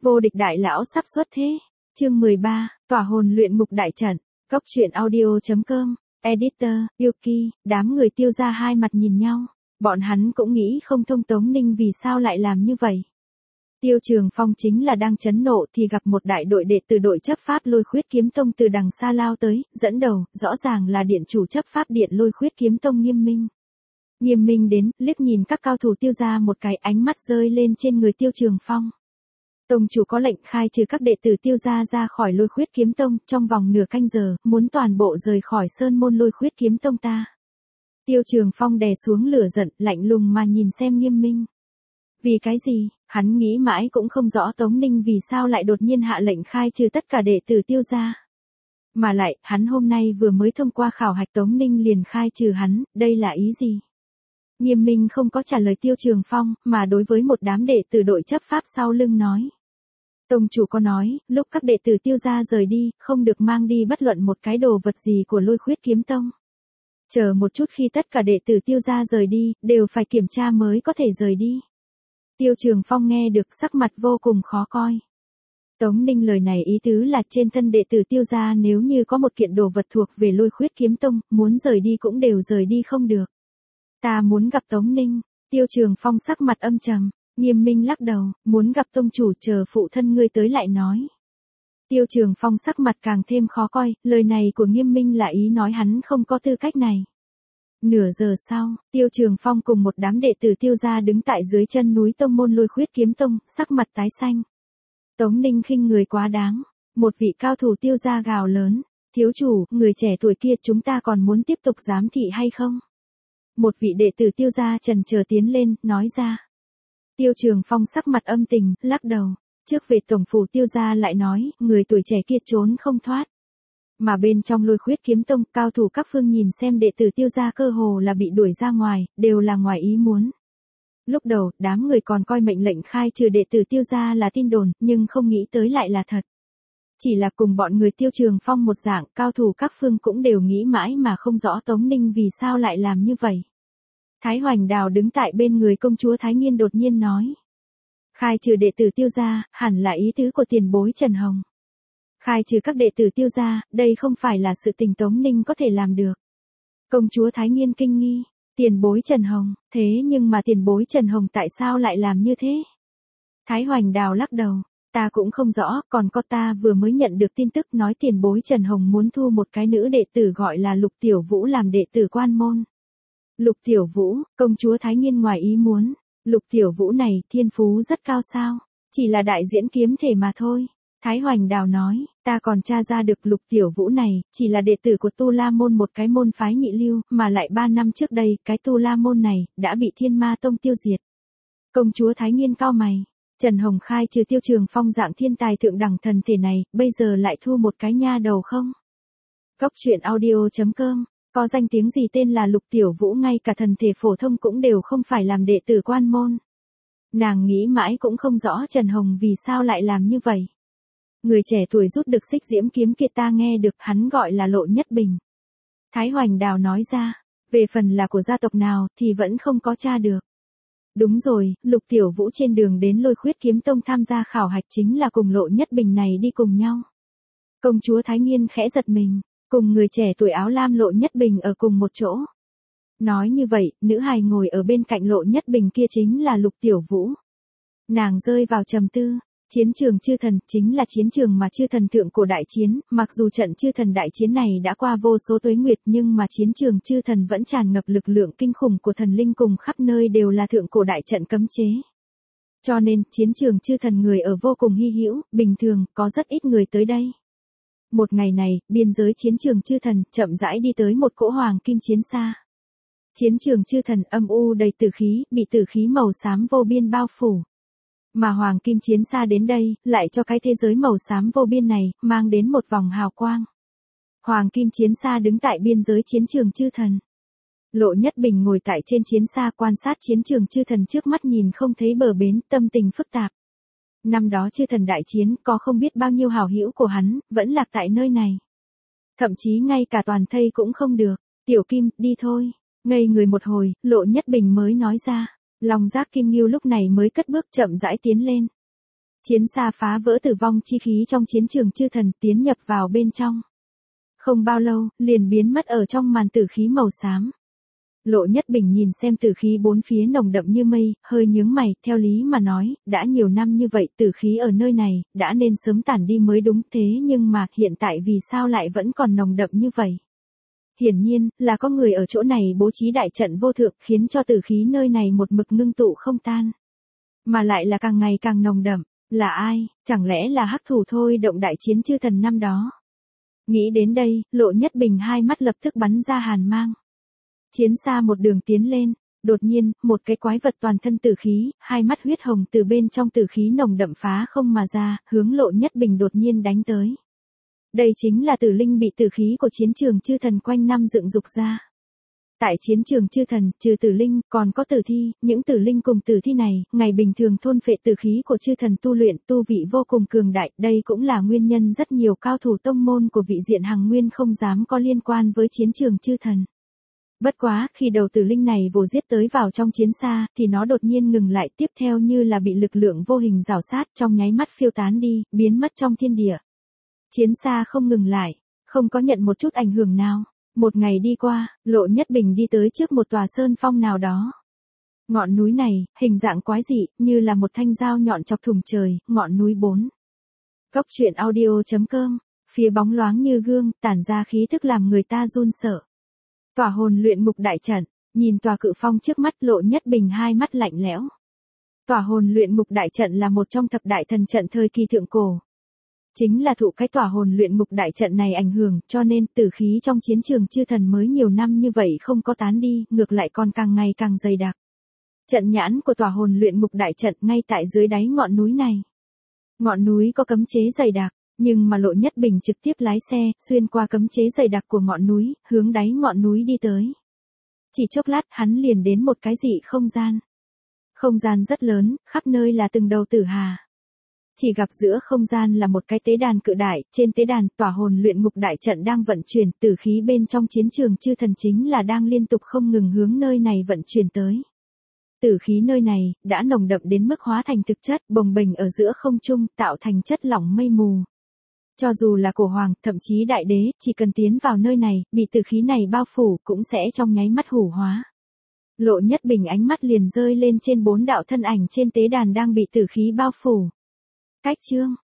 Vô địch đại lão sắp xuất thế. Chương 13, tỏa hồn luyện ngục đại trận. Cốc truyện audio.com. Editor, Yuki, đám người Tiêu gia hai mặt nhìn nhau. Bọn hắn cũng nghĩ không thông Tống Ninh vì sao lại làm như vậy. Tiêu Trường Phong chính là đang chấn nộ thì gặp một đại đội đệ tử đội chấp pháp Lôi Khuyết Kiếm Tông từ đằng xa lao tới, dẫn đầu, rõ ràng là điện chủ chấp pháp điện Lôi Khuyết Kiếm Tông Nghiêm Minh. Nghiêm Minh đến, liếc nhìn các cao thủ Tiêu gia một cái, ánh mắt rơi lên trên người Tiêu Trường Phong. Tông chủ có lệnh khai trừ các đệ tử Tiêu gia ra khỏi Lôi Khuyết Kiếm Tông, trong vòng nửa canh giờ, muốn toàn bộ rời khỏi sơn môn Lôi Khuyết Kiếm Tông ta. Tiêu Trường Phong đè xuống lửa giận, lạnh lùng mà nhìn xem Nghiêm Minh. Vì cái gì, hắn nghĩ mãi cũng không rõ Tống Ninh vì sao lại đột nhiên hạ lệnh khai trừ tất cả đệ tử Tiêu gia. Mà lại, hắn hôm nay vừa mới thông qua khảo hạch Tống Ninh liền khai trừ hắn, đây là ý gì? Nghiêm Minh không có trả lời Tiêu Trường Phong, mà đối với một đám đệ tử đội chấp pháp sau lưng nói. Tông chủ có nói, lúc các đệ tử Tiêu gia rời đi, không được mang đi bất luận một cái đồ vật gì của Lôi Khuyết Kiếm Tông. Chờ một chút, khi tất cả đệ tử Tiêu gia rời đi, đều phải kiểm tra mới có thể rời đi. Tiêu Trường Phong nghe được sắc mặt vô cùng khó coi. Tống Ninh lời này ý tứ là trên thân đệ tử Tiêu gia nếu như có một kiện đồ vật thuộc về Lôi Khuyết Kiếm Tông, muốn rời đi cũng đều rời đi không được. Ta muốn gặp Tống Ninh. Tiêu Trường Phong sắc mặt âm trầm. Nghiêm Minh lắc đầu, muốn gặp tông chủ, chờ phụ thân ngươi tới lại nói. Tiêu Trường Phong sắc mặt càng thêm khó coi, lời này của Nghiêm Minh là ý nói hắn không có tư cách này. Nửa giờ sau, Tiêu Trường Phong cùng một đám đệ tử Tiêu gia đứng tại dưới chân núi tông môn Lôi Khuyết Kiếm Tông, sắc mặt tái xanh. Tống Ninh khinh người quá đáng. Một vị cao thủ Tiêu gia gào lớn, thiếu chủ, người trẻ tuổi kia chúng ta còn muốn tiếp tục giám thị hay không? Một vị đệ tử Tiêu gia chần chờ tiến lên, nói ra. Tiêu Trường Phong sắc mặt âm tình, lắc đầu. Trước về tổng phủ Tiêu gia lại nói, người tuổi trẻ kia trốn không thoát. Mà bên trong Lôi Khuyết Kiếm Tông, cao thủ các phương nhìn xem đệ tử Tiêu gia cơ hồ là bị đuổi ra ngoài, đều là ngoài ý muốn. Lúc đầu, đám người còn coi mệnh lệnh khai trừ đệ tử Tiêu gia là tin đồn, nhưng không nghĩ tới lại là thật. Chỉ là cùng bọn người Tiêu Trường Phong một dạng, cao thủ các phương cũng đều nghĩ mãi mà không rõ Tống Ninh vì sao lại làm như vậy. Thái Hoành Đào đứng tại bên người công chúa Thái Nghiên đột nhiên nói. Khai trừ đệ tử Tiêu gia, hẳn là ý tứ của tiền bối Trần Hồng. Khai trừ các đệ tử Tiêu gia, đây không phải là sự tình Tống Ninh có thể làm được. Công chúa Thái Nghiên kinh nghi, tiền bối Trần Hồng, thế nhưng mà tiền bối Trần Hồng tại sao lại làm như thế? Thái Hoành Đào lắc đầu, ta cũng không rõ, còn có ta vừa mới nhận được tin tức nói tiền bối Trần Hồng muốn thu một cái nữ đệ tử gọi là Lục Tiểu Vũ làm đệ tử quan môn. Lục Tiểu Vũ, công chúa Thái Nghiên ngoài ý muốn, Lục Tiểu Vũ này thiên phú rất cao sao, chỉ là đại diễn kiếm thể mà thôi. Thái Hoành Đào nói, ta còn tra ra được Lục Tiểu Vũ này, chỉ là đệ tử của Tu La Môn, một cái môn phái nhị lưu, mà lại 3 năm trước đây, cái Tu La Môn này, đã bị Thiên Ma Tông tiêu diệt. Công chúa Thái Nghiên cau mày, Trần Hồng khai trừ Tiêu Trường Phong dạng thiên tài thượng đẳng thần thể này, bây giờ lại thu một cái nha đầu không? Cốc truyện audio.com. Có danh tiếng gì tên là Lục Tiểu Vũ, ngay cả thần thể phổ thông cũng đều không phải làm đệ tử quan môn. Nàng nghĩ mãi cũng không rõ Trần Hồng vì sao lại làm như vậy. Người trẻ tuổi rút được xích diễm kiếm kia ta nghe được hắn gọi là Lộ Nhất Bình. Thái Hoành Đào nói ra, về phần là của gia tộc nào thì vẫn không có tra được. Đúng rồi, Lục Tiểu Vũ trên đường đến Lôi Khuyết Kiếm Tông tham gia khảo hạch chính là cùng Lộ Nhất Bình này đi cùng nhau. Công chúa Thái Nghiên khẽ giật mình. Cùng người trẻ tuổi áo lam Lộ Nhất Bình ở cùng một chỗ. Nói như vậy, nữ hài ngồi ở bên cạnh Lộ Nhất Bình kia chính là Lục Tiểu Vũ. Nàng rơi vào trầm tư. Chiến trường chư thần chính là chiến trường mà chư thần thượng cổ đại chiến, mặc dù trận chư thần đại chiến này đã qua vô số tuế nguyệt nhưng mà chiến trường chư thần vẫn tràn ngập lực lượng kinh khủng của thần linh, cùng khắp nơi đều là thượng cổ đại trận cấm chế. Cho nên, chiến trường chư thần người ở vô cùng hy hữu, bình thường, có rất ít người tới đây. Một ngày này, biên giới chiến trường chư thần chậm rãi đi tới một cỗ hoàng kim chiến xa. Chiến trường chư thần âm u đầy tử khí, bị tử khí màu xám vô biên bao phủ. Mà hoàng kim chiến xa đến đây, lại cho cái thế giới màu xám vô biên này, mang đến một vòng hào quang. Hoàng kim chiến xa đứng tại biên giới chiến trường chư thần. Lộ Nhất Bình ngồi tại trên chiến xa quan sát chiến trường chư thần trước mắt, nhìn không thấy bờ bến, tâm tình phức tạp. Năm đó chư thần đại chiến, có không biết bao nhiêu hảo hữu của hắn, vẫn lạc tại nơi này. Thậm chí ngay cả toàn thây cũng không được. Tiểu Kim, đi thôi. Ngây người một hồi, Lộ Nhất Bình mới nói ra. Long Giác Kim Ngưu lúc này mới cất bước chậm rãi tiến lên. Chiến xa phá vỡ tử vong chi khí trong chiến trường chư thần tiến nhập vào bên trong. Không bao lâu, liền biến mất ở trong màn tử khí màu xám. Lộ Nhất Bình nhìn xem tử khí bốn phía nồng đậm như mây, hơi nhướng mày, theo lý mà nói, đã nhiều năm như vậy tử khí ở nơi này, đã nên sớm tản đi mới đúng thế nhưng mà hiện tại vì sao lại vẫn còn nồng đậm như vậy? Hiển nhiên, là có người ở chỗ này bố trí đại trận vô thượng khiến cho tử khí nơi này một mực ngưng tụ không tan. Mà lại là càng ngày càng nồng đậm, là ai, chẳng lẽ là hắc thủ thôi động đại chiến chư thần năm đó? Nghĩ đến đây, Lộ Nhất Bình hai mắt lập tức bắn ra hàn mang. Chiến xa một đường tiến lên, đột nhiên, một cái quái vật toàn thân tử khí, hai mắt huyết hồng từ bên trong tử khí nồng đậm phá không mà ra, hướng Lộ Nhất Bình đột nhiên đánh tới. Đây chính là tử linh bị tử khí của chiến trường chư thần quanh năm dựng dục ra. Tại chiến trường chư thần, trừ tử linh, còn có tử thi, những tử linh cùng tử thi này, ngày bình thường thôn phệ tử khí của chư thần tu luyện, tu vị vô cùng cường đại, đây cũng là nguyên nhân rất nhiều cao thủ tông môn của vị diện Hằng Nguyên không dám có liên quan với chiến trường chư thần. Bất quá, khi đầu tử linh này vồ giết tới vào trong chiến xa, thì nó đột nhiên ngừng lại tiếp theo như là bị lực lượng vô hình rào sát trong nháy mắt phiêu tán đi, biến mất trong thiên địa. Chiến xa không ngừng lại, không có nhận một chút ảnh hưởng nào. Một ngày đi qua, Lộ Nhất Bình đi tới trước một tòa sơn phong nào đó. Ngọn núi này, hình dạng quái dị, như là một thanh dao nhọn chọc thủng trời, ngọn núi 4. Cốc truyện audio.com, phía bóng loáng như gương, tản ra khí thức làm người ta run sợ. Tòa hồn luyện ngục đại trận, nhìn tòa cự phong trước mắt Lộ Nhất Bình hai mắt lạnh lẽo. Tòa hồn luyện ngục đại trận là một trong thập đại thần trận thời kỳ thượng cổ. Chính là thụ cái tòa hồn luyện ngục đại trận này ảnh hưởng, cho nên tử khí trong chiến trường chư thần mới nhiều năm như vậy không có tán đi, ngược lại còn càng ngày càng dày đặc. Trận nhãn của tòa hồn luyện ngục đại trận ngay tại dưới đáy ngọn núi này. Ngọn núi có cấm chế dày đặc, nhưng mà Lộ Nhất Bình trực tiếp lái xe, xuyên qua cấm chế dày đặc của ngọn núi, hướng đáy ngọn núi đi tới. Chỉ chốc lát hắn liền đến một cái dị không gian. Không gian rất lớn, khắp nơi là từng đầu tử hà. Chỉ gặp giữa không gian là một cái tế đàn cự đại, trên tế đàn tòa hồn luyện ngục đại trận đang vận chuyển, tử khí bên trong chiến trường chư thần chính là đang liên tục không ngừng hướng nơi này vận chuyển tới. Tử khí nơi này, đã nồng đậm đến mức hóa thành thực chất, bồng bềnh ở giữa không trung, tạo thành chất lỏng mây mù. Cho dù là cổ hoàng, thậm chí đại đế, chỉ cần tiến vào nơi này, bị tử khí này bao phủ, cũng sẽ trong nháy mắt hủ hóa. Lộ Nhất Bình ánh mắt liền rơi lên trên 4 đạo thân ảnh trên tế đàn đang bị tử khí bao phủ. Cách chương